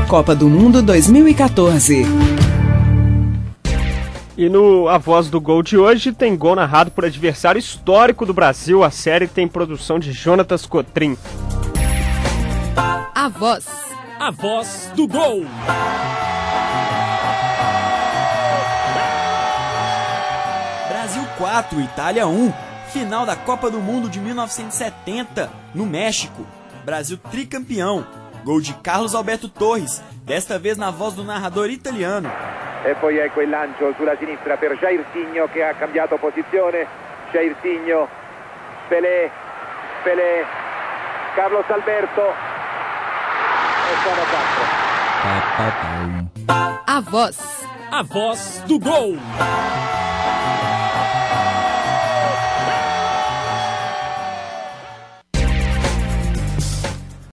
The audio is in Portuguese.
Copa do Mundo 2014. E no A Voz do Gol de hoje tem gol narrado por adversário histórico do Brasil. A série tem produção de Jonatas Cotrim. A Voz. A Voz do Gol. Brasil 4, Itália 1. Final da Copa do Mundo de 1970, no México. Brasil tricampeão. Gol de Carlos Alberto Torres, desta vez na voz do narrador italiano. E poi ecco il lancio sulla sinistra per Jairzinho che ha cambiato posizione. Jairzinho, Pelé, Carlos Alberto. E sono 4. A Voz. A Voz do Gol.